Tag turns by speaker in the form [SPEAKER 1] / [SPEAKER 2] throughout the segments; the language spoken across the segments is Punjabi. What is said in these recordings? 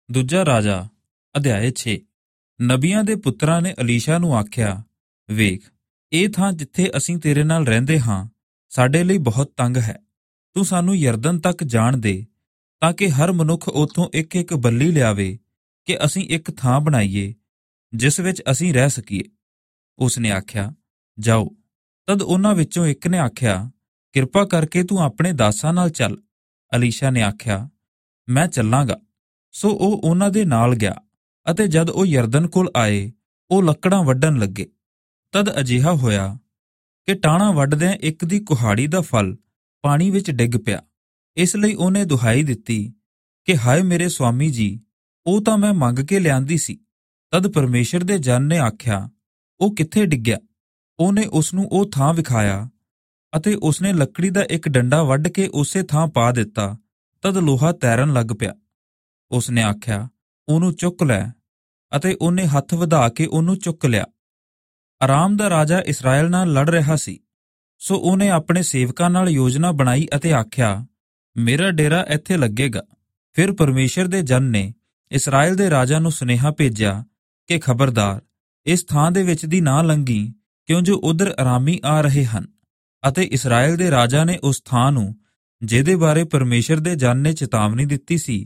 [SPEAKER 1] ਦੂਜਾ ਰਾਜਾ ਅਧਿਆਇ 6। ਨਬੀਆਂ ਦੇ ਪੁੱਤਰਾਂ ਨੇ ਅਲੀਸ਼ਾ ਨੂੰ ਆਖਿਆ, ਵੇਖ, ਇਹ ਥਾਂ ਜਿੱਥੇ ਅਸੀਂ ਤੇਰੇ ਨਾਲ ਰਹਿੰਦੇ ਹਾਂ ਸਾਡੇ ਲਈ ਬਹੁਤ ਤੰਗ ਹੈ। ਤੂੰ ਸਾਨੂੰ ਯਰਦਨ ਤੱਕ ਜਾਣ ਦੇ, ਤਾਂ ਕਿ ਹਰ ਮਨੁੱਖ ਉੱਥੋਂ ਇੱਕ ਇੱਕ ਬੱਲੀ ਲਿਆਵੇ, ਕਿ ਅਸੀਂ ਇੱਕ ਥਾਂ ਬਣਾਈਏ ਜਿਸ ਵਿੱਚ ਅਸੀਂ ਰਹਿ ਸਕੀਏ। ਉਸ ਨੇ ਆਖਿਆ, ਜਾਓ। ਤਦ ਉਹਨਾਂ ਵਿੱਚੋਂ ਇੱਕ ਨੇ ਆਖਿਆ, ਕਿਰਪਾ ਕਰਕੇ ਤੂੰ ਆਪਣੇ ਦਾਸਾਂ ਨਾਲ ਚੱਲ। ਅਲੀਸ਼ਾ ਨੇ ਆਖਿਆ, ਮੈਂ ਚੱਲਾਂਗਾ। ਸੋ ਉਹ ਉਹਨਾਂ ਦੇ ਨਾਲ ਗਿਆ, ਅਤੇ ਜਦ ਉਹ ਯਰਦਨ ਕੋਲ ਆਏ, ਉਹ ਲੱਕੜਾਂ ਵੱਢਣ ਲੱਗੇ। ਤਦ ਅਜਿਹਾ ਹੋਇਆ ਕਿ ਟਾਹਣਾ ਵੱਢਦਿਆਂ ਇੱਕ ਦੀ ਕੁਹਾੜੀ ਦਾ ਫਲ ਪਾਣੀ ਵਿੱਚ ਡਿੱਗ ਪਿਆ। ਇਸ ਲਈ ਉਹਨੇ ਦੁਹਾਈ ਦਿੱਤੀ ਕਿ ਹਾਏ ਮੇਰੇ ਸੁਆਮੀ ਜੀ, ਉਹ ਤਾਂ ਮੈਂ ਮੰਗ ਕੇ ਲਿਆਂਦੀ ਸੀ। ਤਦ ਪਰਮੇਸ਼ਰ ਦੇ ਜਨ ਨੇ ਆਖਿਆ, ਉਹ ਕਿੱਥੇ ਡਿੱਗਿਆ? ਉਹਨੇ ਉਸਨੂੰ ਉਹ ਥਾਂ ਵਿਖਾਇਆ, ਅਤੇ ਉਸਨੇ ਲੱਕੜੀ ਦਾ ਇੱਕ ਡੰਡਾ ਵੱਢ ਕੇ ਉਸੇ ਥਾਂ ਪਾ ਦਿੱਤਾ। ਤਦ ਲੋਹਾ ਤੈਰਨ ਲੱਗ ਪਿਆ। ਉਸਨੇ ਆਖਿਆ, ਉਹਨੂੰ ਚੁੱਕ ਲੈ, ਅਤੇ ਉਹਨੇ ਹੱਥ ਵਧਾ ਕੇ ਉਹਨੂੰ ਚੁੱਕ ਲਿਆ। ਅਰਾਮ ਦਾ ਰਾਜਾ ਇਸਰਾਏਲ ਨਾਲ ਲੜ ਰਿਹਾ ਸੀ। ਸੋ ਉਹਨੇ ਆਪਣੇ ਸੇਵਕਾਂ ਨਾਲ ਯੋਜਨਾ ਬਣਾਈ ਅਤੇ ਆਖਿਆ, ਮੇਰਾ ਡੇਰਾ ਇੱਥੇ ਲੱਗੇਗਾ। ਫਿਰ ਪਰਮੇਸ਼ਰ ਦੇ ਜਨ ਨੇ ਇਸਰਾਏਲ ਦੇ ਰਾਜਾ ਨੂੰ ਸੁਨੇਹਾ ਭੇਜਿਆ ਕਿ ਖਬਰਦਾਰ, ਇਸ ਥਾਂ ਦੇ ਵਿੱਚ ਦੀ ਨਾ ਲੰਘੀ, ਕਿਉਂ ਜੋ ਉਧਰ ਅਰਾਮੀ ਆ ਰਹੇ ਹਨ। ਅਤੇ ਇਸਰਾਏਲ ਦੇ ਰਾਜਾ ਨੇ ਉਸ ਥਾਂ ਨੂੰ, ਜਿਹਦੇ ਬਾਰੇ ਪਰਮੇਸ਼ਰ ਦੇ ਜਨ ਨੇ ਚੇਤਾਵਨੀ ਦਿੱਤੀ ਸੀ,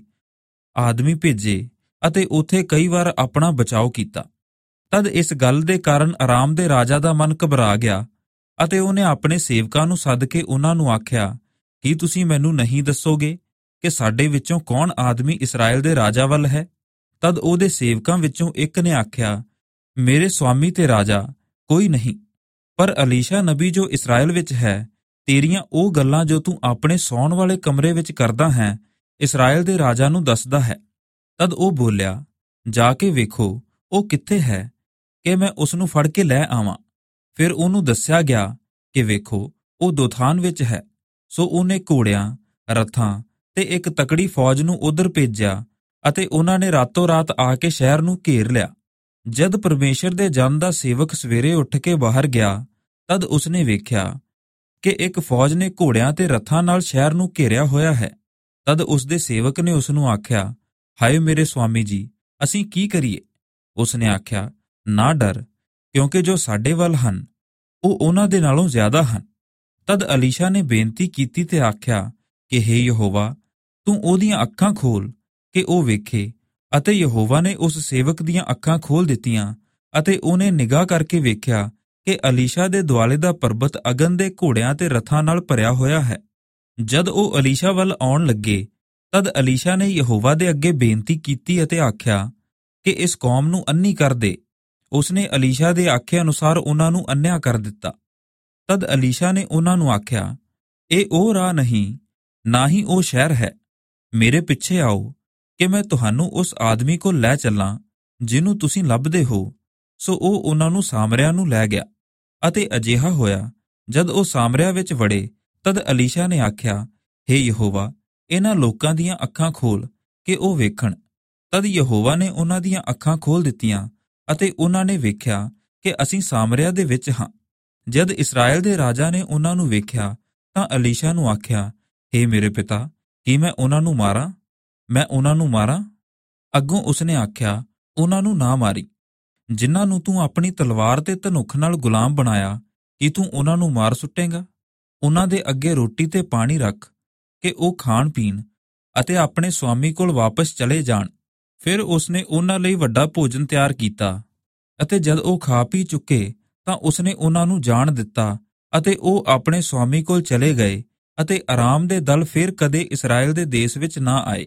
[SPEAKER 1] ਆਦਮੀ ਭੇਜੇ ਅਤੇ ਉੱਥੇ ਕਈ ਵਾਰ ਆਪਣਾ ਬਚਾਓ ਕੀਤਾ। ਤਦ ਇਸ ਗੱਲ ਦੇ ਕਾਰਨ ਅਰਾਮ ਦੇ ਰਾਜਾ ਦਾ ਮਨ ਘਬਰਾ ਗਿਆ, ਅਤੇ ਉਹਨੇ ਆਪਣੇ ਸੇਵਕਾਂ ਨੂੰ ਸੱਦ ਕੇ ਉਹਨਾਂ ਨੂੰ ਆਖਿਆ, ਕੀ ਤੁਸੀਂ ਮੈਨੂੰ ਨਹੀਂ ਦੱਸੋਗੇ ਕਿ ਸਾਡੇ ਵਿੱਚੋਂ ਕੌਣ ਆਦਮੀ ਇਸਰਾਏਲ ਦੇ ਰਾਜਾ ਵੱਲ ਹੈ? ਤਦ ਉਹਦੇ ਸੇਵਕਾਂ ਵਿੱਚੋਂ ਇੱਕ ਨੇ ਆਖਿਆ, ਮੇਰੇ ਸੁਆਮੀ ਤੇ ਰਾਜਾ, ਕੋਈ ਨਹੀਂ, ਪਰ ਅਲੀਸ਼ਾ ਨਬੀ ਜੋ ਇਸਰਾਏਲ ਵਿੱਚ ਹੈ, ਤੇਰੀਆਂ ਉਹ ਗੱਲਾਂ ਜੋ ਤੂੰ ਆਪਣੇ ਸੌਣ ਵਾਲੇ ਕਮਰੇ ਵਿੱਚ ਕਰਦਾ ਹੈ, ਇਸਰਾਏਲ ਦੇ ਰਾਜਾ ਨੂੰ ਦੱਸਦਾ ਹੈ। ਤਦ ਉਹ ਬੋਲਿਆ, ਜਾ ਕੇ ਵੇਖੋ ਉਹ ਕਿੱਥੇ ਹੈ, ਕਿ ਮੈਂ ਉਸ ਨੂੰ ਫੜ ਕੇ ਲੈ ਆਵਾਂ। ਫਿਰ ਉਹਨੂੰ ਦੱਸਿਆ ਗਿਆ ਕਿ ਵੇਖੋ ਉਹ ਦੋਥਾਨ ਵਿੱਚ ਹੈ। ਸੋ ਉਹਨੇ ਘੋੜਿਆਂ, ਰੱਥਾਂ ਤੇ ਇੱਕ ਤਕੜੀ ਫੌਜ ਨੂੰ ਉਧਰ ਭੇਜਿਆ, ਅਤੇ ਉਹਨਾਂ ਨੇ ਰਾਤੋਂ ਰਾਤ ਆ ਕੇ ਸ਼ਹਿਰ ਨੂੰ ਘੇਰ ਲਿਆ। ਜਦ ਪਰਮੇਸ਼ਰ ਦੇ ਜਨ ਦਾ ਸੇਵਕ ਸਵੇਰੇ ਉੱਠ ਕੇ ਬਾਹਰ ਗਿਆ, ਤਦ ਉਸਨੇ ਵੇਖਿਆ ਕਿ ਇੱਕ ਫੌਜ ਨੇ ਘੋੜਿਆਂ ਤੇ ਰੱਥਾਂ ਨਾਲ ਸ਼ਹਿਰ ਨੂੰ ਘੇਰਿਆ ਹੋਇਆ ਹੈ। ਤਦ ਉਸਦੇ ਸੇਵਕ ਨੇ ਉਸਨੂੰ ਆਖਿਆ, ਹਾਏ ਮੇਰੇ ਸੁਆਮੀ ਜੀ, ਅਸੀਂ ਕੀ ਕਰੀਏ? ਉਸਨੇ ਆਖਿਆ, ਨਾ ਡਰ, ਕਿਉਂਕਿ ਜੋ ਸਾਡੇ ਵੱਲ ਹਨ ਉਹ ਉਹਨਾਂ ਦੇ ਨਾਲੋਂ ਜ਼ਿਆਦਾ ਹਨ। ਤਦ ਅਲੀਸ਼ਾ ਨੇ ਬੇਨਤੀ ਕੀਤੀ ਤੇ ਆਖਿਆ ਕਿ ਹੇ ਯਹੋਵਾ, ਤੂੰ ਉਹਦੀਆਂ ਅੱਖਾਂ ਖੋਲ ਕਿ ਉਹ ਵੇਖੇ। ਅਤੇ ਯਹੋਵਾ ਨੇ ਉਸ ਸੇਵਕ ਦੀਆਂ ਅੱਖਾਂ ਖੋਲ ਦਿੱਤੀਆਂ, ਅਤੇ ਉਹਨੇ ਨਿਗਾਹ ਕਰਕੇ ਵੇਖਿਆ ਕਿ ਅਲੀਸ਼ਾ ਦੇ ਦੁਆਲੇ ਦਾ ਪਰਬਤ ਅਗਨ ਦੇ ਘੋੜਿਆਂ ਤੇ ਰੱਥਾਂ ਨਾਲ ਭਰਿਆ ਹੋਇਆ ਹੈ। ਜਦ ਉਹ ਅਲੀਸ਼ਾ ਵੱਲ ਆਉਣ ਲੱਗੇ, ਤਦ ਅਲੀਸ਼ਾ ਨੇ ਯਹੋਵਾ ਦੇ ਅੱਗੇ ਬੇਨਤੀ ਕੀਤੀ ਅਤੇ ਆਖਿਆ ਕਿ ਇਸ ਕੌਮ ਨੂੰ ਅੰਨ੍ਹੀ ਕਰ ਦੇ। ਉਸਨੇ ਅਲੀਸ਼ਾ ਦੇ ਆਖੇ ਅਨੁਸਾਰ ਉਹਨਾਂ ਨੂੰ ਅੰਨ੍ਹਿਆ ਕਰ ਦਿੱਤਾ। ਤਦ ਅਲੀਸ਼ਾ ਨੇ ਉਹਨਾਂ ਨੂੰ ਆਖਿਆ, ਇਹ ਉਹ ਰਾਹ ਨਹੀਂ, ਨਾ ਹੀ ਉਹ ਸ਼ਹਿਰ ਹੈ। ਮੇਰੇ ਪਿੱਛੇ ਆਓ ਕਿ ਮੈਂ ਤੁਹਾਨੂੰ ਉਸ ਆਦਮੀ ਕੋਲ ਲੈ ਚੱਲਾਂ ਜਿਹਨੂੰ ਤੁਸੀਂ ਲੱਭਦੇ ਹੋ। ਸੋ ਉਹ ਉਹਨਾਂ ਨੂੰ ਸਾਮਰਿਆ ਨੂੰ ਲੈ ਗਿਆ। ਅਤੇ ਅਜਿਹਾ ਹੋਇਆ, ਜਦ ਉਹ ਸਾਮਰਿਆ ਵਿੱਚ ਵੜੇ, ਤਦ ਅਲੀਸ਼ਾ ਨੇ ਆਖਿਆ, ਹੇ ਯਹੋਵਾ, ਇਹਨਾਂ ਲੋਕਾਂ ਦੀਆਂ ਅੱਖਾਂ ਖੋਲ ਕਿ ਉਹ ਵੇਖਣ। ਤਦ ਯਹੋਵਾ ਨੇ ਉਹਨਾਂ ਦੀਆਂ ਅੱਖਾਂ ਖੋਲ ਦਿੱਤੀਆਂ, ਅਤੇ ਉਹਨਾਂ ਨੇ ਵੇਖਿਆ ਕਿ ਅਸੀਂ ਸਾਮਰਿਆ ਦੇ ਵਿੱਚ ਹਾਂ। ਜਦ ਇਸਰਾਏਲ ਦੇ ਰਾਜਾ ਨੇ ਉਹਨਾਂ ਨੂੰ ਵੇਖਿਆ, ਤਾਂ ਅਲੀਸ਼ਾ ਨੂੰ ਆਖਿਆ, ਹੇ ਮੇਰੇ ਪਿਤਾ, ਕੀ ਮੈਂ ਉਹਨਾਂ ਨੂੰ ਮਾਰਾਂ? ਮੈਂ ਉਹਨਾਂ ਨੂੰ ਮਾਰਾਂ? ਅੱਗੋਂ ਉਸਨੇ ਆਖਿਆ, ਉਹਨਾਂ ਨੂੰ ਨਾ ਮਾਰੀ। ਜਿਨ੍ਹਾਂ ਨੂੰ ਤੂੰ ਆਪਣੀ ਤਲਵਾਰ ਤੇ ਧਨੁੱਖ ਨਾਲ ਗੁਲਾਮ ਬਣਾਇਆ, ਕੀ ਤੂੰ ਉਹਨਾਂ ਨੂੰ ਮਾਰ ਸੁੱਟੇਂਗਾ? ਉਹਨਾਂ ਦੇ ਅੱਗੇ ਰੋਟੀ ਤੇ ਪਾਣੀ ਰੱਖ ਕਿ ਉਹ ਖਾਣ ਪੀਣ ਅਤੇ ਆਪਣੇ ਸੁਆਮੀ ਕੋਲ ਵਾਪਸ ਚਲੇ ਜਾਣ। ਫਿਰ ਉਸਨੇ ਉਹਨਾਂ ਲਈ ਵੱਡਾ ਭੋਜਨ ਤਿਆਰ ਕੀਤਾ, ਅਤੇ ਜਦ ਉਹ ਖਾ ਪੀ ਚੁੱਕੇ, ਤਾਂ ਉਸਨੇ ਉਹਨਾਂ ਨੂੰ ਜਾਣ ਦਿੱਤਾ, ਅਤੇ ਉਹ ਆਪਣੇ ਸੁਆਮੀ ਕੋਲ ਚਲੇ ਗਏ। ਅਤੇ ਅਰਾਮ ਦੇ ਦਲ ਫਿਰ ਕਦੇ ਇਸਰਾਏਲ ਦੇ ਦੇਸ਼ ਵਿੱਚ ਨਾ ਆਏ।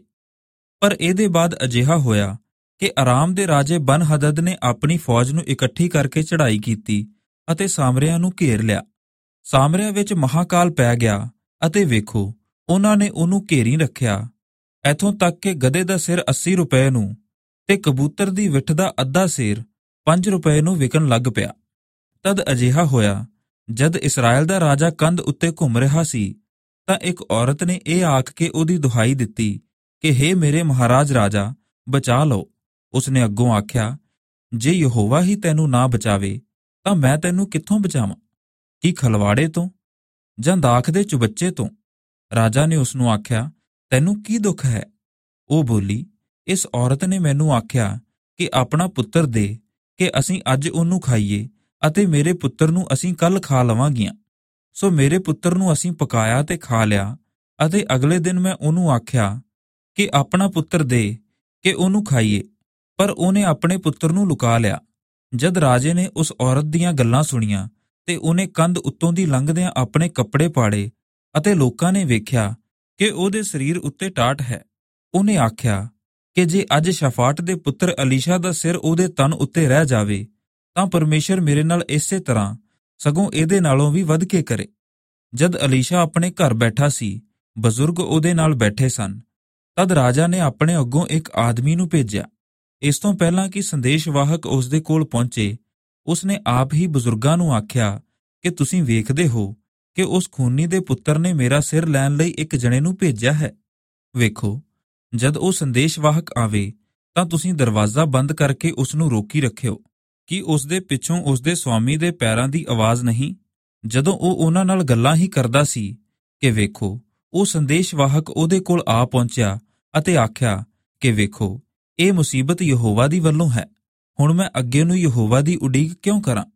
[SPEAKER 1] ਪਰ ਇਹਦੇ ਬਾਅਦ ਅਜਿਹਾ ਹੋਇਆ ਕਿ ਅਰਾਮ ਦੇ ਰਾਜੇ ਬਨ-ਹਦਦ ਨੇ ਆਪਣੀ ਫੌਜ ਨੂੰ ਇਕੱਠੀ ਕਰਕੇ ਚੜ੍ਹਾਈ ਕੀਤੀ, ਅਤੇ ਸਾਮਰਿਆ ਨੂੰ ਘੇਰ ਲਿਆ। ਸਾਮਰਿਆ ਵਿੱਚ ਮਹਾਕਾਲ ਪੈ ਗਿਆ, ਅਤੇ ਵੇਖੋ ਉਹਨਾਂ ਨੇ ਉਹਨੂੰ ਘੇਰੀ ਰੱਖਿਆ, ਇੱਥੋਂ ਤੱਕ ਕਿ ਗਧੇ ਦਾ ਸਿਰ 80 ਰੁਪਏ ਨੂੰ ਤੇ ਕਬੂਤਰ ਦੀ ਵਿੱਠ ਦਾ ਅੱਧਾ ਸੇਰ 5 ਰੁਪਏ ਨੂੰ ਵਿਕਣ ਲੱਗ ਪਿਆ। ਤਦ ਅਜਿਹਾ ਹੋਇਆ, ਜਦ ਇਸਰਾਏਲ ਦਾ ਰਾਜਾ ਕੰਧ ਉੱਤੇ ਘੁੰਮ ਰਿਹਾ ਸੀ, ਤਾਂ ਇੱਕ ਔਰਤ ਨੇ ਇਹ ਆਖ ਕੇ ਉਹਦੀ ਦੁਹਾਈ ਦਿੱਤੀ ਕਿ ਹੇ ਮੇਰੇ ਮਹਾਰਾਜ ਰਾਜਾ, ਬਚਾ ਲਓ। ਉਸਨੇ ਅੱਗੋਂ ਆਖਿਆ, ਜੇ ਯਹੋਵਾ ਹੀ ਤੈਨੂੰ ਨਾ ਬਚਾਵੇ, ਤਾਂ ਮੈਂ ਤੈਨੂੰ ਕਿੱਥੋਂ ਬਚਾਵਾਂ? ਕੀ ਖਲਵਾੜੇ ਤੋਂ ਜਾਂ ਦਾਖ ਦੇ ਚੁਬੱਚੇ ਤੋਂ? ਰਾਜਾ ਨੇ ਉਸਨੂੰ ਆਖਿਆ, ਤੈਨੂੰ ਕੀ ਦੁੱਖ ਹੈ? ਉਹ ਬੋਲੀ, ਇਸ ਔਰਤ ਨੇ ਮੈਨੂੰ ਆਖਿਆ ਕਿ ਆਪਣਾ ਪੁੱਤਰ ਦੇ ਕਿ ਅਸੀਂ ਅੱਜ ਉਹਨੂੰ ਖਾਈਏ ਅਤੇ ਮੇਰੇ ਪੁੱਤਰ ਨੂੰ ਅਸੀਂ ਕੱਲ ਖਾ ਲਵਾਂਗੀਆਂ। ਸੋ ਮੇਰੇ ਪੁੱਤਰ ਨੂੰ ਅਸੀਂ ਪਕਾਇਆ ਤੇ ਖਾ ਲਿਆ ਅਤੇ ਅਗਲੇ ਦਿਨ ਮੈਂ ਉਹਨੂੰ ਆਖਿਆ ਕਿ ਆਪਣਾ ਪੁੱਤਰ ਦੇ ਕਿ ਉਹਨੂੰ ਖਾਈਏ, ਪਰ ਉਹਨੇ ਆਪਣੇ ਪੁੱਤਰ ਨੂੰ ਲੁਕਾ ਲਿਆ। ਜਦ ਰਾਜੇ ਨੇ ਉਸ ਔਰਤ ਦੀਆਂ ਗੱਲਾਂ ਸੁਣੀਆਂ ਤੇ ਉਹਨੇ ਕੰਧ ਉੱਤੋਂ ਦੀ ਲੰਘਦਿਆਂ ਆਪਣੇ ਕੱਪੜੇ ਪਾੜੇ ਅਤੇ ਲੋਕਾਂ ਨੇ ਵੇਖਿਆ ਕਿ ਉਹਦੇ ਸਰੀਰ ਉੱਤੇ ਟਾਟ ਹੈ। ਉਹਨੇ ਆਖਿਆ ਕਿ ਜੇ ਅੱਜ ਸ਼ਾਫਾਟ ਦੇ ਪੁੱਤਰ ਅਲੀਸ਼ਾ ਦਾ ਸਿਰ ਉਹਦੇ ਤਨ ਉੱਤੇ ਰਹਿ ਜਾਵੇ ਤਾਂ ਪਰਮੇਸ਼ਰ ਮੇਰੇ ਨਾਲ ਇਸੇ ਤਰ੍ਹਾਂ ਸਗੋਂ ਇਹਦੇ ਨਾਲੋਂ ਵੀ ਵੱਧ ਕੇ ਕਰੇ। ਜਦ ਅਲੀਸ਼ਾ ਆਪਣੇ ਘਰ ਬੈਠਾ ਸੀ, ਬਜ਼ੁਰਗ ਉਹਦੇ ਨਾਲ ਬੈਠੇ ਸਨ। ਤਦ ਰਾਜਾ ਨੇ ਆਪਣੇ ਅੱਗੋਂ ਇੱਕ ਆਦਮੀ ਨੂੰ ਭੇਜਿਆ। ਇਸ ਤੋਂ ਪਹਿਲਾਂ ਕਿ ਸੰਦੇਸ਼ਵਾਹਕ ਉਸ ਦੇ ਕੋਲ ਪਹੁੰਚੇ, ਉਸਨੇ ਆਪ ਹੀ ਬਜ਼ੁਰਗਾਂ ਨੂੰ ਆਖਿਆ ਕਿ ਤੁਸੀਂ ਵੇਖਦੇ ਹੋ ਕਿ ਉਸ ਖੂਨੀ ਦੇ ਪੁੱਤਰ ਨੇ ਮੇਰਾ ਸਿਰ ਲੈਣ ਲਈ ਇੱਕ ਜਣੇ ਨੂੰ ਭੇਜਿਆ ਹੈ। ਵੇਖੋ, ਜਦ ਉਹ ਸੰਦੇਸ਼ਵਾਹਕ ਆਵੇ ਤਾਂ ਤੁਸੀਂ ਦਰਵਾਜ਼ਾ ਬੰਦ ਕਰਕੇ ਉਸ ਨੂੰ ਰੋਕੀ ਰੱਖਿਓ ਕਿ ਉਸ ਦੇ ਪਿੱਛੋਂ ਉਸ ਦੇ ਸਵਾਮੀ ਦੇ ਪੈਰਾਂ ਦੀ ਆਵਾਜ਼ ਨਹੀਂ। ਜਦੋਂ ਉਹ ਉਹਨਾਂ ਨਾਲ ਗੱਲਾਂ ਹੀ ਕਰਦਾ ਸੀ ਕਿ ਵੇਖੋ, ਉਹ ਸੰਦੇਸ਼ਵਾਹਕ ਉਹਦੇ ਕੋਲ ਆ ਪਹੁੰਚਿਆ ਅਤੇ ਆਖਿਆ ਕਿ ਵੇਖੋ, ਇਹ ਮੁਸੀਬਤ ਯਹੋਵਾ ਦੀ ਵੱਲੋਂ ਹੈ। ਹੁਣ ਮੈਂ ਅੱਗੇ ਨੂੰ ਯਹੋਵਾ ਦੀ ਉਡੀਕ ਕਿਉਂ ਕਰਾਂ?